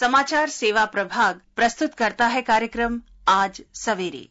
समाचार सेवा प्रभाग प्रस्तुत करता है कार्यक्रम आज सवेरे।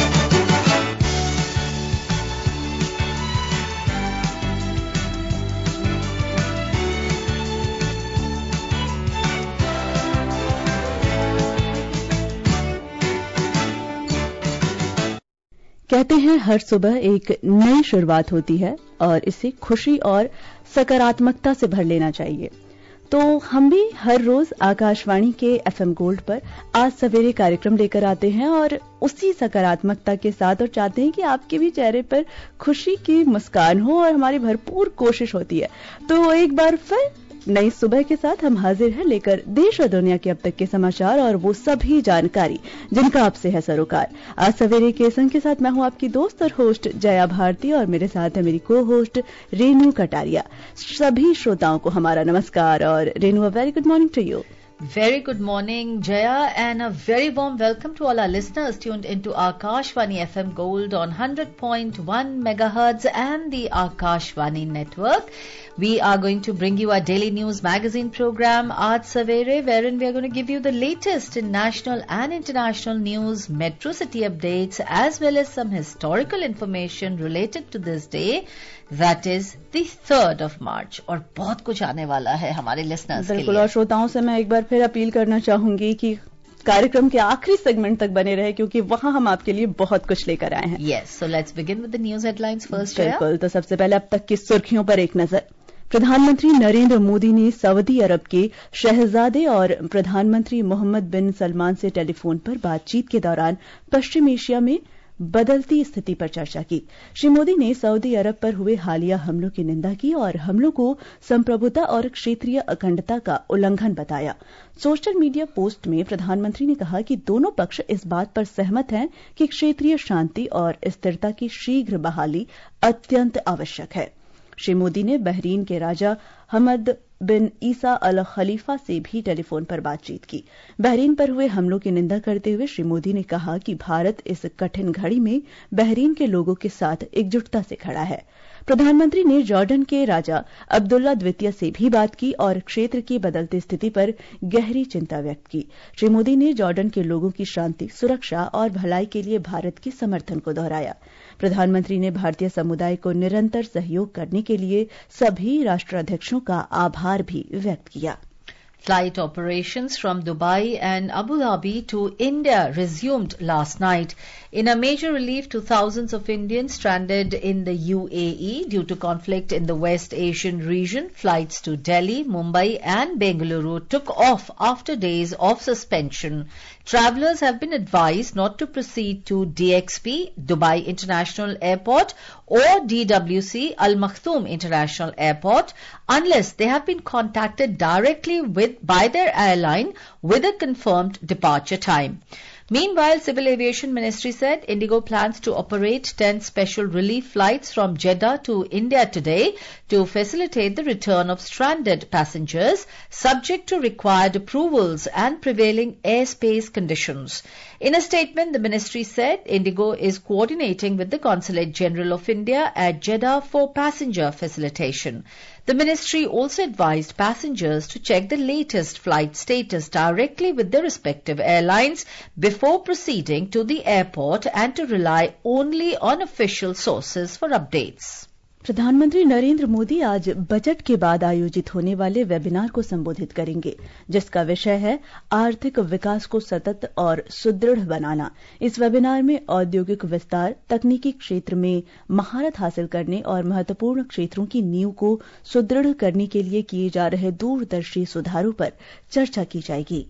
कहते हैं हर सुबह एक नई शुरुआत होती है और इसे खुशी और सकारात्मकता से भर लेना चाहिए। तो हम भी हर रोज आकाशवाणी के एफएम गोल्ड पर आज सवेरे कार्यक्रम लेकर आते हैं और उसी सकारात्मकता के साथ और चाहते हैं कि आपके भी चेहरे पर खुशी की मुस्कान हो और हमारी भरपूर कोशिश होती है। तो एक बार फिर नई सुबह के साथ हम हाजिर हैं लेकर देश और दुनिया के अब तक के समाचार और वो सभी जानकारी जिनका आपसे है सरोकार। आज सवेरे के संग के साथ मैं हूं आपकी दोस्त और होस्ट जया भारती और मेरे साथ है मेरी को होस्ट रेनू कटारिया। सभी श्रोताओं को हमारा नमस्कार और Renu a very good morning to you. Very good morning, Jaya, and a very warm welcome to all our listeners tuned into Akashvani FM Gold on 100.1 megahertz and the Akashvani network. We are going to bring you our daily news magazine program, Aaj Savere, wherein we are going to give you the latest in national and international news, metro city updates, as well as some historical information related to this day. That is the 3rd of March. और बहुत कुछ आने वाला है हमारे listeners के लिए। बिल्कुल, और श्रोताओं से मैं एक बार फिर अपील करना चाहूंगी कि कार्यक्रम के आखिरी सेगमेंट तक बने रहे क्योंकि वहां हम आपके लिए बहुत कुछ लेकर आए हैं। Yes, so let's begin with the news headlines first. बिल्कुल, तो सबसे पहले अब तक की सुर्खियों पर एक नजर। प्रधानमंत्री नरेंद्र मोदी ने सऊदी अरब के शहजादे और प्रधानमंत्री मोहम्मद बिन सलमान से टेलीफोन पर बातचीत के दौरान पश्चिम एशिया में बदलती स्थिति पर चर्चा की। श्री मोदी ने सऊदी अरब पर हुए हालिया हमलों की निंदा की और हमलों को संप्रभुता और क्षेत्रीय अखंडता का उल्लंघन बताया। सोशल मीडिया पोस्ट में प्रधानमंत्री ने कहा कि दोनों पक्ष इस बात पर सहमत हैं कि क्षेत्रीय शांति और स्थिरता की शीघ्र बहाली अत्यंत आवश्यक है। श्री मोदी ने बहरीन के राजा हमद बिन ईसा अल खलीफा से भी टेलीफोन पर बातचीत की। बहरीन पर हुए हमलों की निंदा करते हुए श्री मोदी ने कहा कि भारत इस कठिन घड़ी में बहरीन के लोगों के साथ एकजुटता से खड़ा है। प्रधानमंत्री ने जॉर्डन के राजा अब्दुल्ला द्वितीय से भी बात की और क्षेत्र की बदलती स्थिति पर गहरी चिंता व्यक्त की। श्री मोदी ने जॉर्डन के लोगों की शांति, सुरक्षा और भलाई के लिए भारत के समर्थन को दोहराया। प्रधानमंत्री ने भारतीय समुदाय को निरंतर सहयोग करने के लिए सभी राष्ट्राध्यक्षों का आभार भी व्यक्त किया। Flight operations from Dubai and Abu Dhabi to India resumed last night in a major relief to thousands of Indians stranded in the UAE due to conflict in the West Asian region. Flights to Delhi, Mumbai and Bengaluru took off after days of suspension. Travellers have been advised not to proceed to DXP, Dubai International Airport, or DWC, Al Maktoum International Airport, unless they have been contacted directly by their airline with a confirmed departure time. Meanwhile, Civil Aviation Ministry said Indigo plans to operate 10 special relief flights from Jeddah to India today to facilitate the return of stranded passengers, subject to required approvals and prevailing airspace conditions. In a statement, the ministry said Indigo is coordinating with the Consulate General of India at Jeddah for passenger facilitation. The ministry also advised passengers to check the latest flight status directly with their respective airlines before proceeding to the airport and to rely only on official sources for updates. प्रधानमंत्री नरेंद्र मोदी आज budget के बाद आयोजित होने वाले webinar को संबोधित करेंगे, जिसका विषय है आर्थिक विकास को सतत और सुदृढ़ बनाना। इस वेबिनार में औद्योगिक विस्तार, तकनीकी क्षेत्र में महारत हासिल करने और महत्वपूर्ण क्षेत्रों की नींव को सुदृढ़ करने के लिए किए जा रहे दूरदर्शी सुधारों पर चर्चा की जाएगी।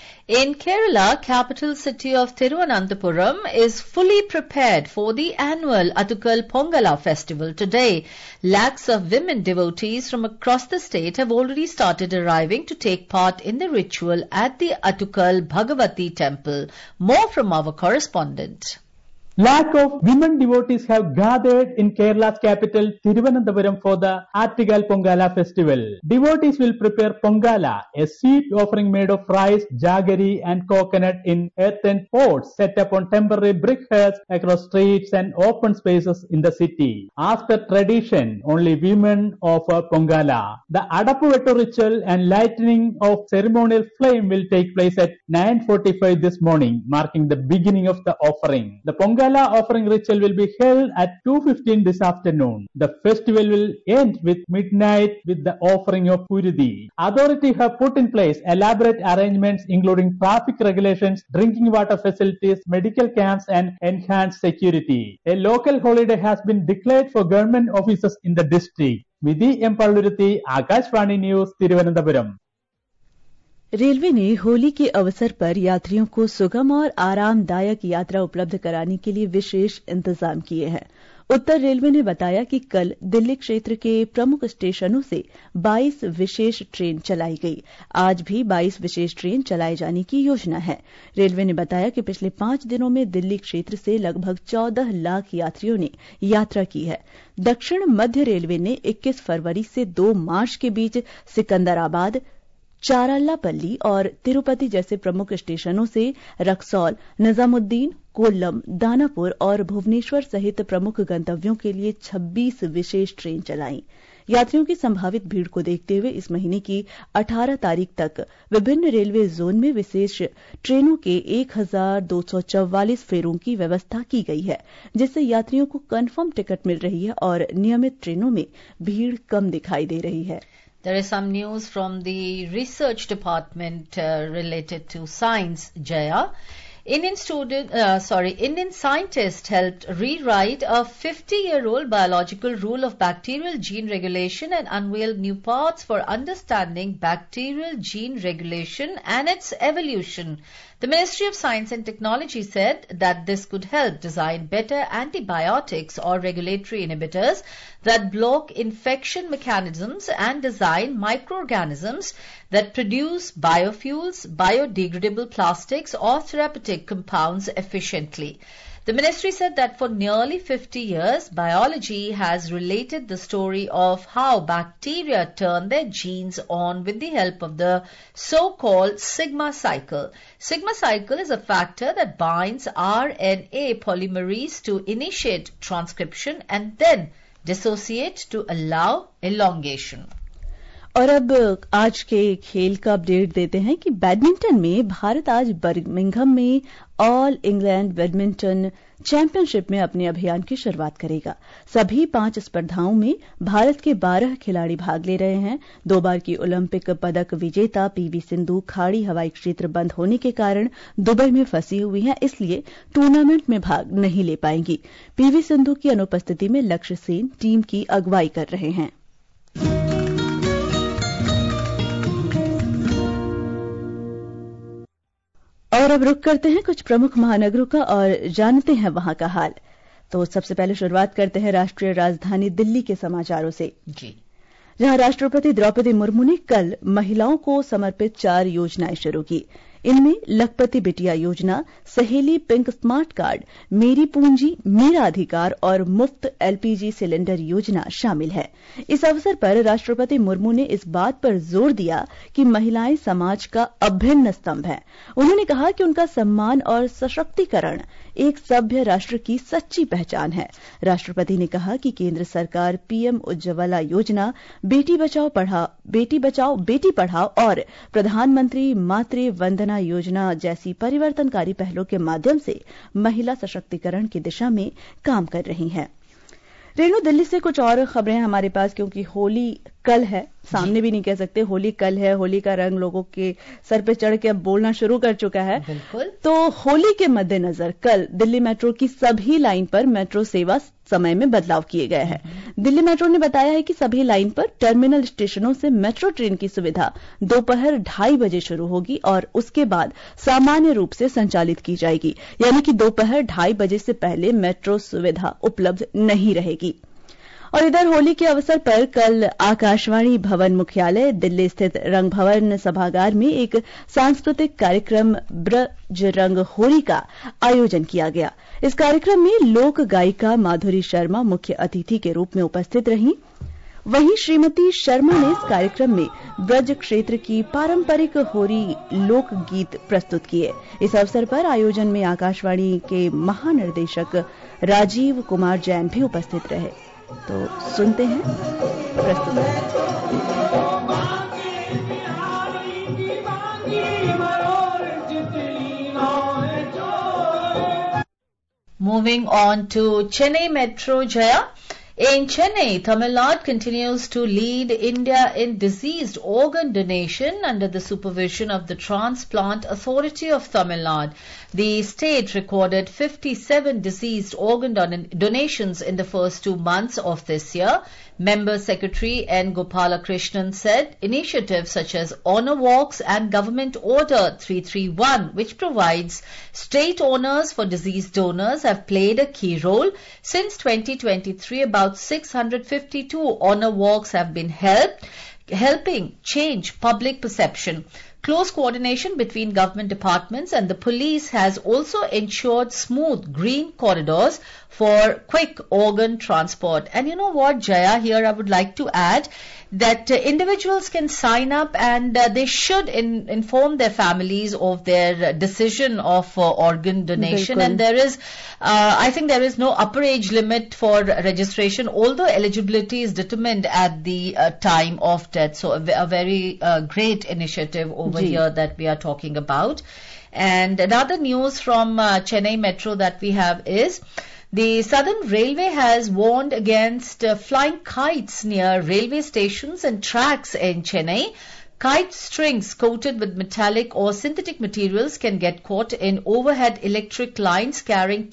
In Kerala, capital city of Thiruvananthapuram is fully prepared for the annual Athukal Pongala festival today. Lakhs of women devotees from across the state have already started arriving to take part in the ritual at the Athukal Bhagavati temple. More from our correspondent. Lakh of women devotees have gathered in Kerala's capital Thiruvananthapuram for the Attikal Pongala festival. Devotees will prepare Pongala, a sweet offering made of rice, jaggery and coconut in earthen pots set up on temporary brick huts across streets and open spaces in the city. As per tradition, only women offer Pongala. The Adapuvettu ritual and lighting of ceremonial flame will take place at 9:45 this morning, marking the beginning of the offering. The Pongala offering ritual will be held at 2:15 this afternoon. The festival will end with midnight with the offering of Puridi. Authorities have put in place elaborate arrangements including traffic regulations, drinking water facilities, medical camps and enhanced security. A local holiday has been declared for government offices in the district. Vidhi M. Palluruthi, Akashvani News, Thiruvananthapuram. Railway ने होली के अवसर पर यात्रियों को सुगम और आरामदायक यात्रा उपलब्ध कराने के लिए विशेष इंतजाम किए हैं। उत्तर रेलवे ने बताया कि कल दिल्ली क्षेत्र के प्रमुख स्टेशनों से 22 विशेष ट्रेन चलाई गई। आज भी 22 विशेष ट्रेन चलाए जाने की योजना है। रेलवे ने बताया कि पिछले 5 दिनों में दिल्ली क्षेत्र से लगभग 14 लाख यात्रियों ने यात्रा की है। दक्षिण मध्य रेलवे ने 21 फरवरी से 2 मार्च के बीच सिकंदराबाद, चारालापल्ली और तिरुपति जैसे प्रमुख स्टेशनों से रक्सौल, निजामुद्दीन, कोल्लम, दानापुर और भुवनेश्वर सहित प्रमुख गंतव्यों के लिए 26 विशेष ट्रेन चलाई। यात्रियों की संभावित भीड़ को देखते हुए इस महीने की 18 तारीख तक विभिन्न रेलवे जोन में विशेष ट्रेनों के 1244 फेरों की व्यवस्था की गई है, जिससे यात्रियों को कन्फर्म टिकट मिल रही है और नियमित ट्रेनों में भीड़ कम दिखाई दे रही है। There is some news from the research department related to science, Jaya. Indian scientists helped rewrite a 50-year-old biological rule of bacterial gene regulation and unveiled new paths for understanding bacterial gene regulation and its evolution. The Ministry of Science and Technology said that this could help design better antibiotics or regulatory inhibitors that block infection mechanisms and design microorganisms that produce biofuels, biodegradable plastics or therapeutic compounds efficiently. The ministry said that for nearly 50 years, biology has related the story of how bacteria turn their genes on with the help of the so-called sigma cycle. Sigma cycle is a factor that binds RNA polymerase to initiate transcription and then dissociate to allow elongation. और अब आज के खेल का update देते हैं कि badminton में भारत आज बर्मिंघम में ऑल इंग्लैंड बैडमिंटन चैंपियनशिप में अपने अभियान की शुरुआत करेगा। सभी 5 स्पर्धाओं में भारत के 12 खिलाड़ी भाग ले रहे हैं। 2 बार की ओलंपिक पदक विजेता पीवी सिंधु खाड़ी हवाई क्षेत्र बंद होने के कारण दुबई में फंसी हुई हैं, इसलिए टूर्नामेंट में भाग नहीं ले पाएंगी। पीवी सिंधु की अनुपस्थिति में लक्ष्य सेन टीम की अगुवाई कर रहे हैं। और अब रुक करते हैं कुछ प्रमुख महानगरों का और जानते हैं वहां का हाल। तो सबसे पहले शुरुआत करते हैं राष्ट्रीय राजधानी दिल्ली के समाचारों से, जहां राष्ट्रपति द्रौपदी मुर्मू ने कल महिलाओं को समर्पित 4 योजनाएं शुरू की। इनमें लखपति बिटिया योजना, सहेली पिंक स्मार्ट कार्ड, मेरी पूंजी मेरा अधिकार और मुफ्त एलपीजी सिलेंडर योजना शामिल है। इस अवसर पर राष्ट्रपति मुर्मू ने इस बात पर जोर दिया कि महिलाएं समाज का अभिन्न स्तंभ हैं। उन्होंने कहा कि उनका सम्मान और सशक्तिकरण एक सभ्य राष्ट्र की सच्ची पहचान है। राष्ट्रपति ने कहा कि केंद्र सरकार पीएम उज्ज्वला योजना, बेटी बचाओ बेटी पढ़ाओ और प्रधानमंत्री मातृ वंदना योजना जैसी परिवर्तनकारी पहलों के माध्यम से महिला सशक्तिकरण की दिशा में काम कर रही है। रेणु, दिल्ली से कुछ और खबरें हैं हमारे पास, क्योंकि होली कल है, सामने भी नहीं कह सकते होली कल है। होली का रंग लोगों के सर पे चढ़ के अब बोलना शुरू कर चुका है। बिल्कुल। तो होली के मद्देनजर कल दिल्ली मेट्रो की सभी लाइन पर मेट्रो सेवा समय में बदलाव किए गए हैं। दिल्ली मेट्रो ने बताया है कि सभी लाइन पर टर्मिनल स्टेशनों से मेट्रो ट्रेन की सुविधा दोपहर 2:30 बजे शुरू होगी और उसके बाद सामान्य रूप से संचालित की जाएगी, यानी कि दोपहर 2:30 बजे से पहले मेट्रो सुविधा उपलब्ध नहीं रहेगी। और इधर होली के अवसर पर कल आकाशवाणी भवन मुख्यालय दिल्ली स्थित रंग भवन सभागार में एक सांस्कृतिक कार्यक्रम ब्रज रंग होली का आयोजन किया गया। इस कार्यक्रम में लोक गायिका माधुरी शर्मा मुख्य अतिथि के रूप में उपस्थित रहीं। वहीं श्रीमती शर्मा ने इस कार्यक्रम में ब्रज क्षेत्र की पारंपरिक होली लोकगीत प्रस्तुत किए। इस अवसर पर आयोजन में आकाशवाणी के महानिदेशक राजीव कुमार जैन भी उपस्थित रहे। तो सुनते हैं प्रस्तुति। Moving on to Chennai Metro, Jaya. In Chennai, Tamil Nadu continues to lead India in diseased organ donation under the supervision of the Transplant Authority of Tamil Nadu. The state recorded 57 diseased organ donations in the first 2 months of this year. Member Secretary N. Gopalakrishnan said initiatives such as Honor Walks and Government Order 331, which provides straight honors for deceased donors, have played a key role. Since 2023, about 652 honor walks have been helping change public perception. Close coordination between government departments and the police has also ensured smooth green corridors for quick organ transport. And you know what, Jaya, here I would like to add that individuals can sign up and they should inform their families of their decision of organ donation. And there is, I think there is no upper age limit for registration, although eligibility is determined at the time of death. So a very great initiative over here that we are talking about. And another news from Chennai Metro that we have is the Southern Railway has warned against flying kites near railway stations and tracks in Chennai. Kite strings coated with metallic or synthetic materials can get caught in overhead electric lines carrying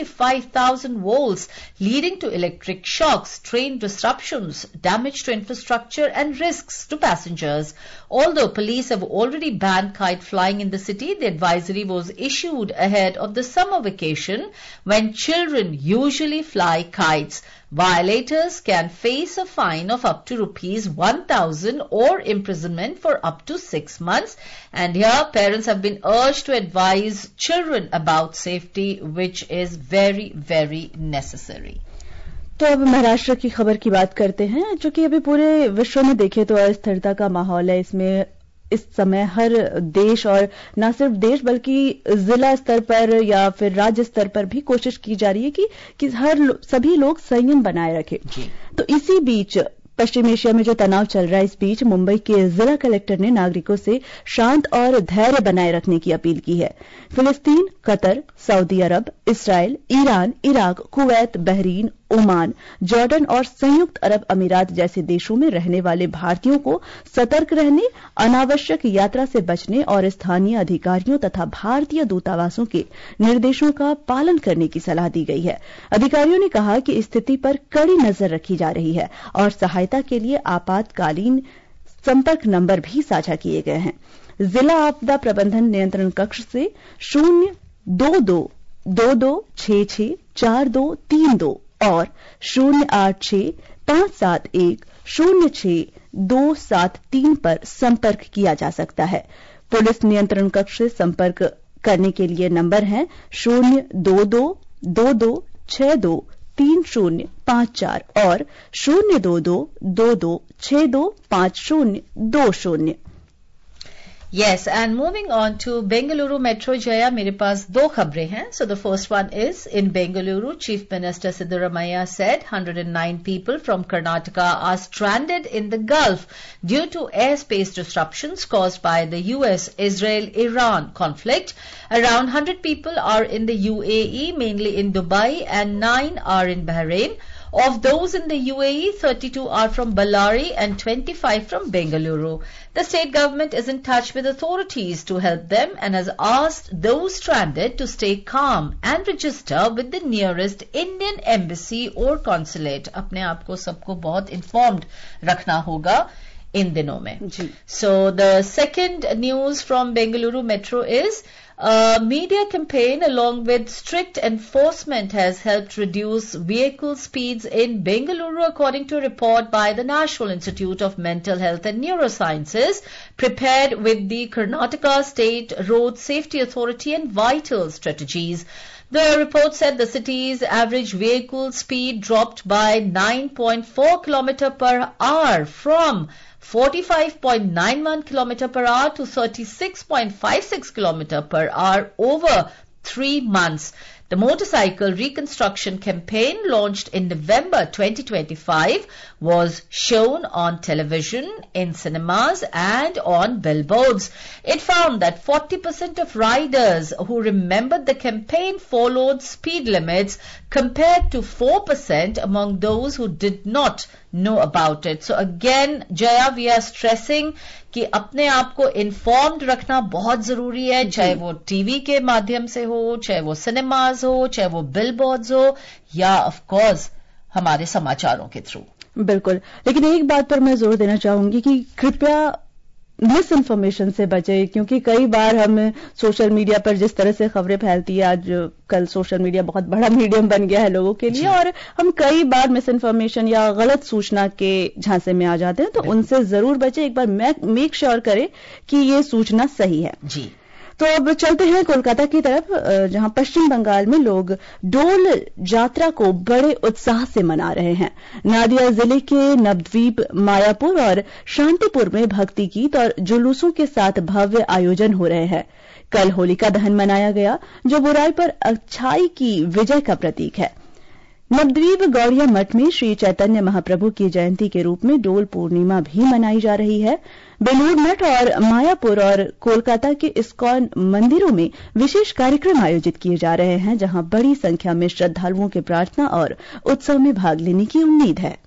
25,000 volts, leading to electric shocks, train disruptions, damage to infrastructure and risks to passengers. Although police have already banned kite flying in the city, the advisory was issued ahead of the summer vacation when children usually fly kites. Violators can face a fine of up to rupees 1,000 or imprisonment for up to 6 months. And here parents have been urged to advise children about safety, which is very, very necessary. तो अब महाराष्ट्र की खबर की बात करते हैं, जो कि अभी पूरे विश्व में देखें तो अस्थिरता का माहौल है। इसमें इस समय हर देश और न सिर्फ देश बल्कि जिला स्तर पर या फिर राज्य स्तर पर भी कोशिश की जा रही है कि सभी लोग संयम बनाए रखें। तो इसी बीच पश्चिम एशिया में जो तनाव चल रहा है, इस बीच मुंबई के जिला कलेक्टर ने नागरिकों से शांत और धैर्य बनाए रखने की अपील की है। फिलिस्तीन, Qatar, Saudi Arab, Israel, Iran, Iraq, Kuwait, Bahrain, Oman, Jordan और संयुक्त अरब अमीरात जैसे देशों में रहने वाले भारतीयों को सतर्क रहने, अनावश्यक यात्रा से बचने और स्थानीय अधिकारियों तथा भारतीय दूतावासों के निर्देशों का पालन करने की सलाह दी गई है। अधिकारियों ने कहा कि स्थिति पर कड़ी नजर रखी जा रही है और सहायता के लिए आपातकालीन संपर्क नंबर भी साझा किए गए हैं। जिला आपदा प्रबंधन नियंत्रण कक्ष से 02222664232 और 0865710623 पर संपर्क किया जा सकता है। पुलिस नियंत्रण कक्ष से संपर्क करने के लिए नंबर है 02222623054 और 02222625020। Yes, and moving on to Bengaluru Metro, Jaya, मेरे पास 2 खबरें हैं. So the first one is in Bengaluru, Chief Minister Siddaramaiah said 109 people from Karnataka are stranded in the Gulf due to airspace disruptions caused by the US-Israel-Iran conflict. Around 100 people are in the UAE, mainly in Dubai, and 9 are in Bahrain. Of those in the UAE, 32 are from Ballari and 25 from Bengaluru. The state government is in touch with authorities to help them and has asked those stranded to stay calm and register with the nearest Indian embassy or consulate. अपने आप को सबको बहुत informed रखना होगा इन दिनों में. So the second news from Bengaluru Metro is A media campaign along with strict enforcement has helped reduce vehicle speeds in Bengaluru, according to a report by the National Institute of Mental Health and Neurosciences, prepared with the Karnataka State Road Safety Authority and Vital Strategies. The report said the city's average vehicle speed dropped by 9.4 km per hour from 45.91 km per hour to 36.56 km per hour over 3 months. The motorcycle reconstruction campaign, launched in November 2025, was shown on television, in cinemas and on billboards. It found that 40% of riders who remembered the campaign followed speed limits compared to 4% among those who did not know about it. So again, Jaya, we are stressing कि अपने आप को informed रखना बहुत जरूरी है, चाहे वो टीवी के माध्यम से हो, चाहे वो सिनेमाज हो, चाहे वो बिलबोर्ड्स हो, या ऑफ कोर्स हमारे समाचारों के थ्रू. बिल्कुल, लेकिन एक बात पर मैं जोर देना चाहूंगी कि कृपया मिस इन्फॉर्मेशन से बचे, क्योंकि कई बार हम सोशल मीडिया पर जिस तरह से खबरें फैलती है, आज कल सोशल मीडिया बहुत बड़ा मीडियम बन गया है लोगों के लिए, और हम कई बार मिस इन्फॉर्मेशन या गलत सूचना के झांसे में आ जाते हैं, तो उनसे जरूर बचे. एक बार मेक श्योर करें कि ये सूचना सही है. जी. तो अब चलते हैं कोलकाता की तरफ, जहां पश्चिम बंगाल में लोग डोल यात्रा को बड़े उत्साह से मना रहे हैं. नादिया जिले के नवद्वीप, मायापुर और शांतिपुर में भक्ति गीत और जुलूसों के साथ भव्य आयोजन हो रहे हैं. कल होलिका दहन मनाया गया, जो बुराई पर अच्छाई की विजय का प्रतीक है. नवद्वीप गौड़िया मठ में श्री चैतन्य महाप्रभु की जयंती के रूप में डोल पूर्णिमा भी मनाई जा रही है. बेलूर मठ और मायापुर और कोलकाता के इस्कॉन मंदिरों में विशेष कार्यक्रम आयोजित किए जा रहे हैं, जहां बड़ी संख्या में श्रद्धालुओं के प्रार्थना और उत्सव में भाग लेने की उम्मीद है.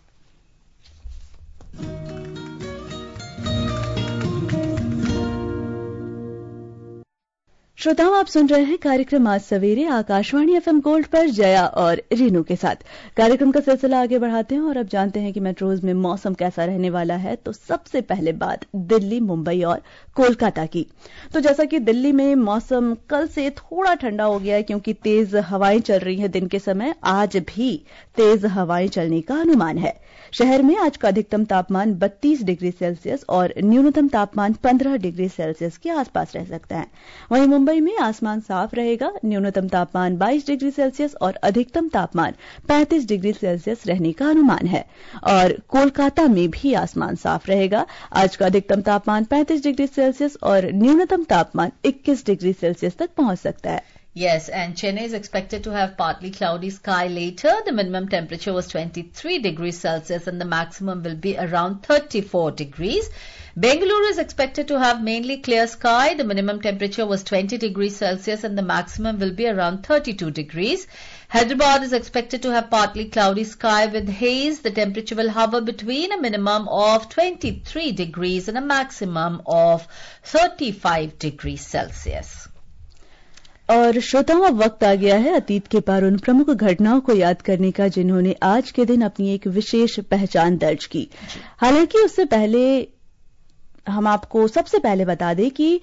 श्रोताओं, आप सुन रहे हैं कार्यक्रम आज सवेरे आकाशवाणी एफएम गोल्ड पर जया और रीनू के साथ. कार्यक्रम का सिलसिला आगे बढ़ाते हैं और अब जानते हैं कि मेट्रोज में मौसम कैसा रहने वाला है. तो सबसे पहले बात दिल्ली, मुंबई और कोलकाता की. तो जैसा कि दिल्ली में मौसम कल से थोड़ा ठंडा हो गया है, क्योंकि तेज हवाएं चल रही हैं दिन के समय. आज भी तेज हवाएं चलने का अनुमान है. शहर में आज का अधिकतम तापमान 32 डिग्री सेल्सियस और न्यूनतम तापमान 15 डिग्री सेल्सियस के आसपास रह सकता है. वहीं मुंबई में आसमान साफ रहेगा. न्यूनतम तापमान 22 डिग्री सेल्सियस और अधिकतम तापमान 35 डिग्री सेल्सियस रहने का अनुमान है. और कोलकाता में भी आसमान साफ रहेगा. आज का अधिकतम तापमान 35 डिग्री सेल्सियस और न्यूनतम तापमान 21 डिग्री सेल्सियस तक पहुंच सकता है. Yes, and Chennai is expected to have partly cloudy sky later. The minimum temperature was 23 degrees Celsius and the maximum will be around 34 degrees. Bengaluru is expected to have mainly clear sky. The minimum temperature was 20 degrees Celsius and the maximum will be around 32 degrees. Hyderabad is expected to have partly cloudy sky with haze. The temperature will hover between a minimum of 23 degrees and a maximum of 35 degrees Celsius. और श्रोताओं, अब वक्त आ गया है अतीत के पार उन प्रमुख घटनाओं को याद करने का जिन्होंने आज के दिन अपनी एक विशेष पहचान दर्ज की. हालांकि उससे पहले हम आपको सबसे पहले बता दें कि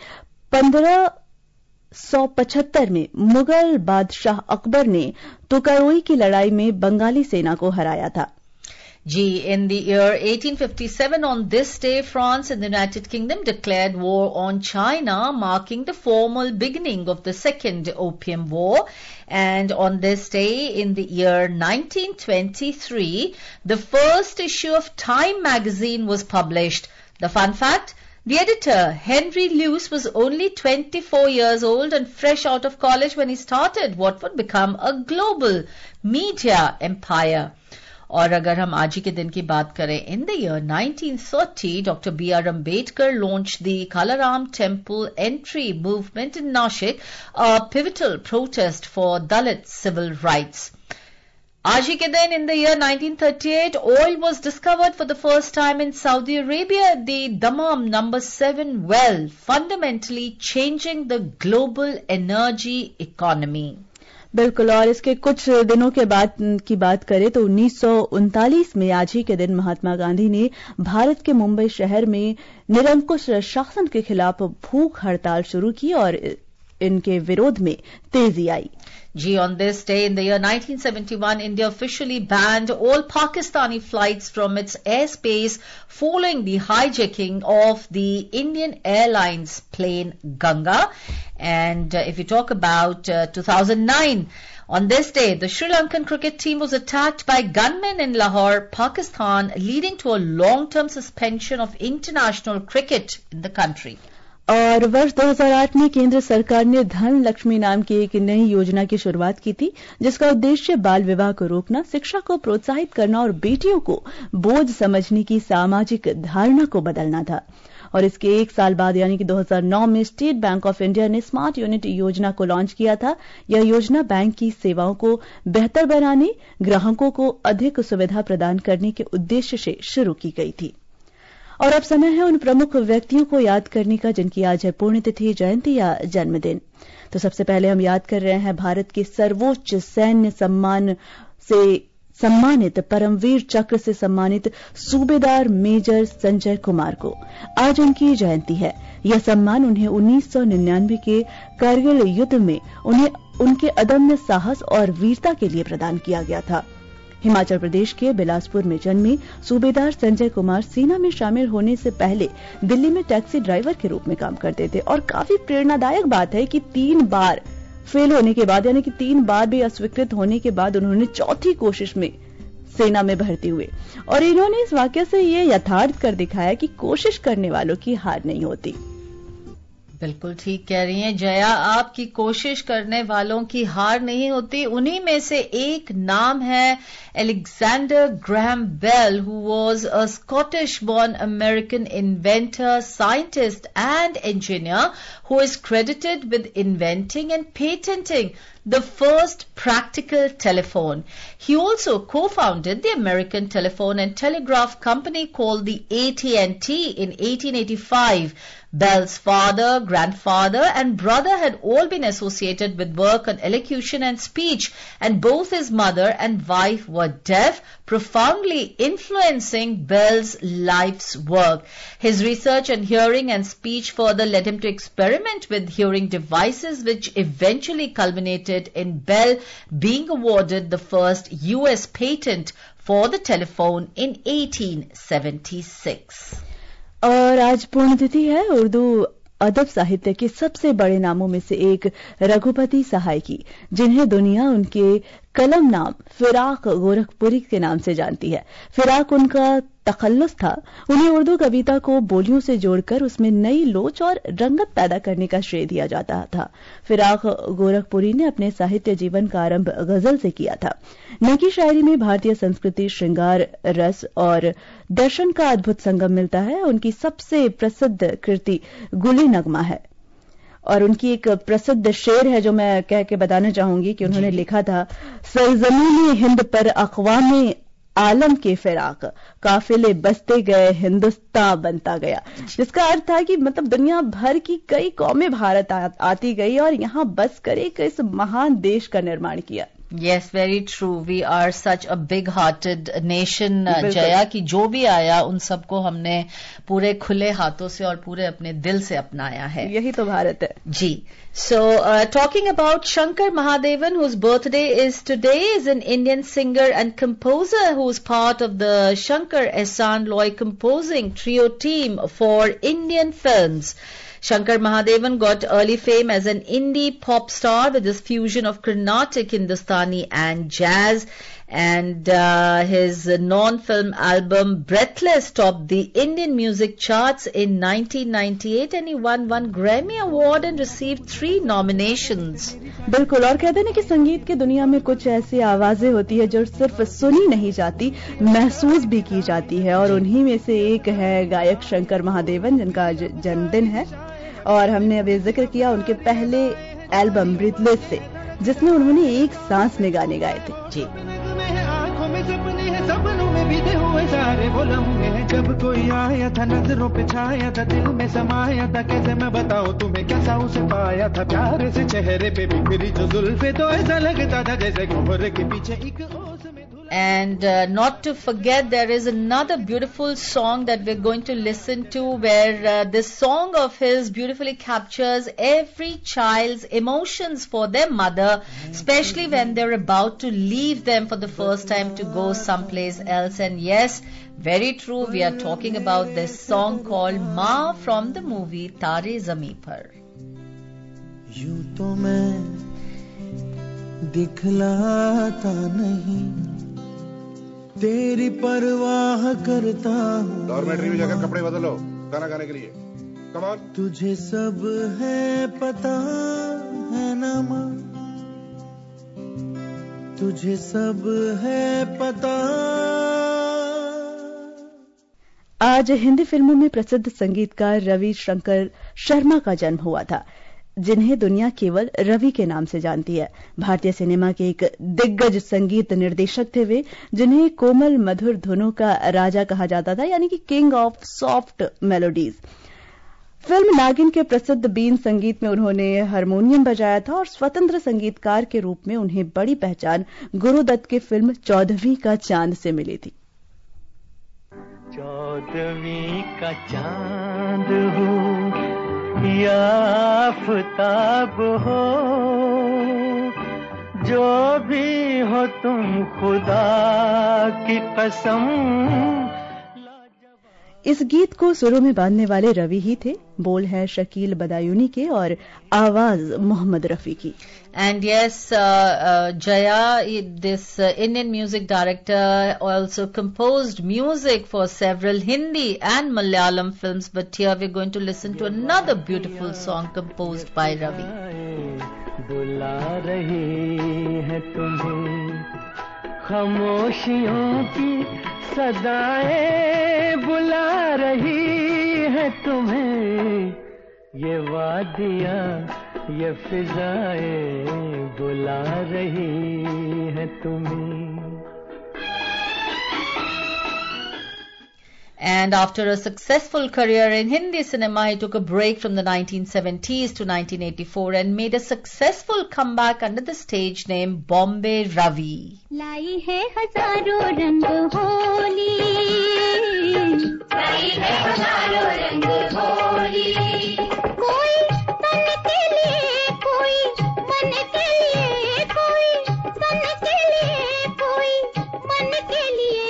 1575 में मुगल बादशाह अकबर ने तुकारोई की लड़ाई में बंगाली सेना को हराया था. In the year 1857, on this day, France and the United Kingdom declared war on China, marking the formal beginning of the Second Opium War. And on this day, in the year 1923, the first issue of Time magazine was published. The fun fact, the editor, Henry Luce, was only 24 years old and fresh out of college when he started what would become a global media empire. और अगर हम आज ही के दिन की बात करें, in the year 1930, Dr. B.R. Ambedkar launched the Kalaram Temple Entry movement in Nashik, a pivotal protest for Dalit civil rights. आज ही के दिन, in the year 1938, oil was discovered for the first time in Saudi Arabia at the Dammam No. 7 well, fundamentally changing the global energy economy. बिल्कुल. और इसके कुछ दिनों के बाद की बात करें तो 1939 में आज ही के दिन महात्मा गांधी ने भारत के मुंबई शहर में निरंकुश शासन के खिलाफ भूख हड़ताल शुरू की और इनके विरोध में तेजी आई। On this day in the year 1971, India officially banned all Pakistani flights from its airspace following the hijacking of the Indian Airlines plane Ganga. And if you talk about 2009, on this day, the Sri Lankan cricket team was attacked by gunmen in Lahore, Pakistan, leading to a long-term suspension of international cricket in the country. और वर्ष 2008 में केंद्र सरकार ने धन लक्ष्मी नाम की एक नई योजना की शुरुआत की थी, जिसका उद्देश्य बाल विवाह को रोकना, शिक्षा को प्रोत्साहित करना और बेटियों को बोझ समझने की सामाजिक धारणा को बदलना था। और इसके एक साल बाद यानी कि 2009 में स्टेट बैंक ऑफ इंडिया ने स्मार्ट यूनिट योजना को लॉन्च किया था। यह योजना बैंक की सेवाओं को बेहतर बनाने, ग्राहकों को अधिक सुविधा प्रदान करने के उद्देश्य से शुरू की गई थी। और अब समय है उन प्रमुख व्यक्तियों को याद करने का जिनकी आज है पुण्यतिथि, जयंती या जन्मदिन। तो सबसे पहले हम याद कर रहे हैं भारत के सर्वोच्च सैन्य सम्मान से सम्मानित परमवीर चक्र से सम्मानित सूबेदार मेजर संजय कुमार को। आज उनकी जयंती है। यह सम्मान उन्हें 1999 के कारगिल युद्ध में उनके अदम्य साहस और वीरता के लिए प्रदान किया गया था। हिमाचल प्रदेश के बिलासपुर में जन्मे सूबेदार संजय कुमार सेना में शामिल होने से पहले दिल्ली में टैक्सी ड्राइवर के रूप में काम करते थे। और काफी प्रेरणादायक बात है कि 3 बार फेल होने के बाद यानी कि 3 बार भी अस्वीकृत होने के बाद उन्होंने चौथी कोशिश में सेना में भर्ती हुए। और इन्होंने इस वाक्य से ये यथार्थ कर दिखाया कि कोशिश करने वालों की हार नहीं होती। बिल्कुल ठीक कह रही हैं जया, आपकी कोशिश करने वालों की हार नहीं होती। उन्हीं में से एक नाम है Alexander Graham Bell, who was a Scottish-born American inventor, scientist and engineer who is credited with inventing and patenting the first practical telephone. He also co-founded the American Telephone and Telegraph Company called the AT&T in 1885. Bell's father, grandfather and brother had all been associated with work on elocution and speech, and both his mother and wife were deaf, profoundly influencing Bell's life's work. His research on hearing and speech further led him to experiment with hearing devices, which eventually culminated in Bell being awarded the first US patent for the telephone in 1876. और आज पुण्यतिथि है उर्दू अदब साहित्य के सबसे बड़े नामों में से एक रघुपति सहाय की, जिन्हें दुनिया उनके कलम नाम फिराक गोरखपुरी के नाम से जानती है। फिराक उनका तखल्लुस था। उन्हें उर्दू कविता को बोलियों से जोड़कर उसमें नई लोच और रंगत पैदा करने का श्रेय दिया जाता था। फिराक गोरखपुरी ने अपने साहित्य जीवन का आरंभ गजल से किया था। नकी शायरी में भारतीय संस्कृति, श्रृंगार, रस और दर्शन का अद्भुत संगम मिलता है। उनकी सबसे प्रसिद्ध कृति गुली नगमा है और उनकी एक प्रसिद्ध शेर है जो मैं कह के बताना चाहूंगी कि उन्होंने लिखा था, सरजमीन हिंद पर अक़वामे आलम के फिराक, काफिले बसते गए हिंदुस्तान बनता गया। जिसका अर्थ था कि मतलब दुनिया भर की कई कौमें भारत आती गई और यहाँ बस कर एक इस महान देश का निर्माण किया। Yes, very true. We are such a big-hearted nation, Jaya, कि जो भी आया उन सबको हमने पूरे खुले हाथों से और पूरे अपने दिल से अपनाया है। यही तो भारत है जी। So, talking about Shankar Mahadevan, whose birthday is today, is an Indian singer and composer who is part of the Shankar Ehsaan Loy composing trio team for Indian films. Shankar Mahadevan got early fame as an indie pop star with his fusion of Carnatic, Hindustani and jazz, and his non-film album Breathless topped the Indian music charts in 1998 and he won 1 Grammy Award and received 3 nominations. बिल्कुल, और कहते हैं कि संगीत की दुनिया में कुछ ऐसी आवाजें होती है जो सिर्फ सुनी नहीं जाती, महसूस भी की जाती है, और उन्हीं में से एक है गायक शंकर महादेवन, जिनका जन्मदिन है। और हमने अभी जिक्र किया उनके पहले एल्बम ब्रीथलेस से, जिसमें उन्होंने एक सांस में गाने गाए थे। जी, आंखों में सपने हैं, सपनों में बीते हुए सारे वो लम्हे हैं, जब कोई आया था नजरों पे छाया था, दिल में समाया था, कैसे मैं बताऊं तुम्हें कैसा उसे पाया था, प्यारे से चेहरे पे बिखरी जो जुल्फे, तो ऐसा लगता था जैसे कोहरे के पीछे एक ओस में धुला। And not to forget, there is another beautiful song that we're going to listen to, where this song of his beautifully captures every child's emotions for their mother, especially when they're about to leave them for the first time to go someplace else. And yes, very true, we are talking about this song called Maa from the movie Tare Zameen Par. यूं तो मैं दिखलाता नहीं, तेरी परवाह करता हूँ। Dormitory में जाकर कपड़े बदलो खाना खाने के लिए। Come on. तुझे सब है पता है ना माँ, तुझे सब है पता। आज हिंदी फिल्मों में प्रसिद्ध संगीतकार रवि शंकर शर्मा का जन्म हुआ था, जिन्हें दुनिया केवल रवि के नाम से जानती है। भारतीय सिनेमा के एक दिग्गज संगीत निर्देशक थे वे, जिन्हें कोमल मधुर धुनों का राजा कहा जाता था, यानी कि king of soft melodies. Film Nagin के प्रसिद्ध बीन संगीत में उन्होंने हारमोनियम बजाया था और स्वतंत्र संगीतकार के रूप में उन्हें बड़ी पहचान गुरुदत्त की फिल्म 14वीं का चांद से मिली थी। 14वीं का चांद हो या आफताब हो, जो भी हो तुम खुदा की कसम। इस गीत को सुरों में बांधने वाले रवि ही थे। बोल है शकील बदायूनी के और आवाज मोहम्मद रफी की। And yes, Jaya, this Indian music director, also composed music for several Hindi and Malayalam films. But here we're going to listen to another beautiful song composed by Ravi. बुला रही है तुम्हें खामोशियों की सदाएं, बुला रही है तुम्हें ये वादियाँ ये फिजाएं, बुला रही है तुम्हें। And after a successful career in Hindi cinema, he took a break from the 1970s to 1984 and made a successful comeback under the stage name Bombay Ravi. लाई है हजारों रंग होली, लाई है हजारों रंग होली, कोई तन के लिए, कोई मन के लिए, कोई तन के लिए, कोई मन के लिए।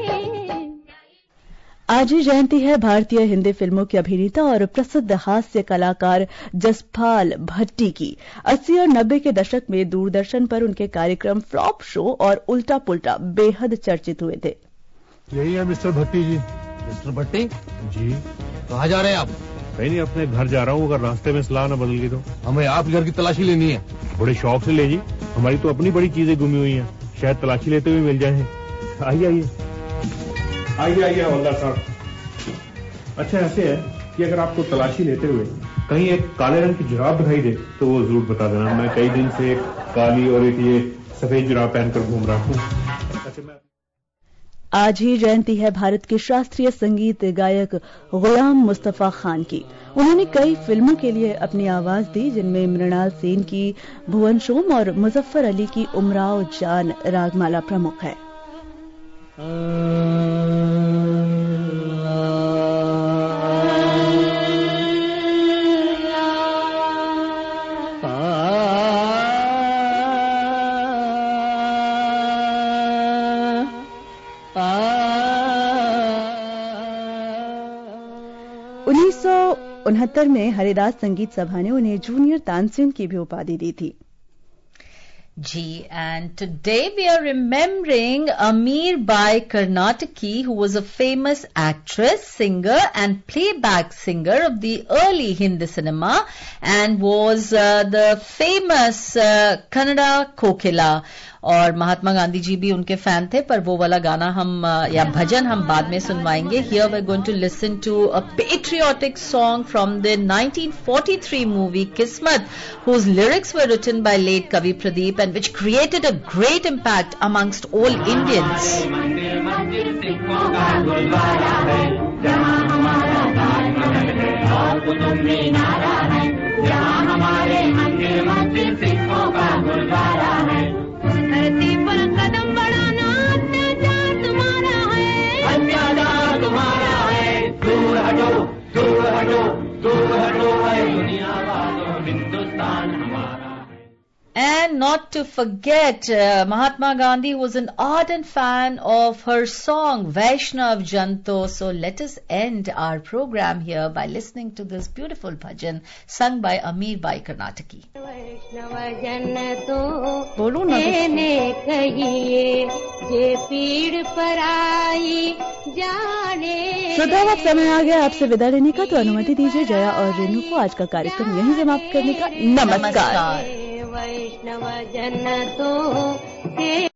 आज ही जयंती है भारतीय हिंदी फिल्मों के अभिनेता और प्रसिद्ध हास्य कलाकार जसपाल भट्टी की। 80 और 90 के दशक में दूरदर्शन पर उनके कार्यक्रम फ्लॉप शो और उल्टा पुल्टा बेहद चर्चित हुए थे। यही है मिस्टर भट्टी जी। मिस्टर भट्टी जी, कहाँ जा रहे हैं आप? कहीं नहीं, अपने घर जा रहा हूँ। अगर रास्ते में सलाह न बदल गई तो। हमें आप घर की तलाशी लेनी है। बड़े शौक से ले जी, हमारी तो अपनी बड़ी चीजें गुमी हुई हैं, शायद तलाशी लेते हुए मिल जाए। आइए आइए आइए आइए हवलदार साहब। अच्छा ऐसे है कि अगर आपको तलाशी लेते हुए कहीं एक काले रंग की जुराब दिखाई दे तो वो जरूर बता देना। मैं कई दिन से एक काली और एक ये सफेद जुराब पहनकर घूम रहा हूँ। आज ही जयंती है भारत के शास्त्रीय संगीत गायक गुलाम मुस्तफा खान की। उन्होंने कई फिल्मों के लिए अपनी आवाज दी, जिनमें मृणाल सेन की भुवन शोम और मुजफ्फर अली की उमराव जान रागमाला प्रमुख है। में हरिदास संगीत सभा ने उन्हें जूनियर तानसेन की भी उपाधि दी थी। Ji, and today we are remembering Amir Bai Karnataki, who was a famous actress, singer and playback singer of the early Hindi cinema and was the famous Kannada Kokila. और महात्मा गांधी जी भी उनके फैन थे, पर वो वाला गाना हम या भजन हम बाद में सुनवाएंगे। Here we're going to listen to a patriotic song from the 1943 movie Kismat, whose lyrics were written by late Kavi Pradeep and which created a great impact amongst all Indians. धरती पर कदम बढ़ाना And not to forget, Mahatma Gandhi was an ardent fan of her song Vaishnav Janto. So let us end our program here by listening to this beautiful bhajan sung by Amir Bai Karnataki. वैष्णव जन तो मैंने कहिए जे पीड़ पर आई जाने। श्रोता, अब समय आ गया आपसे विदा लेने का, तो अनुमति दीजिए जया और रेनू को आज का कार्यक्रम यहीं समाप्त करने का। नमस्कार। वैष्णव जन तो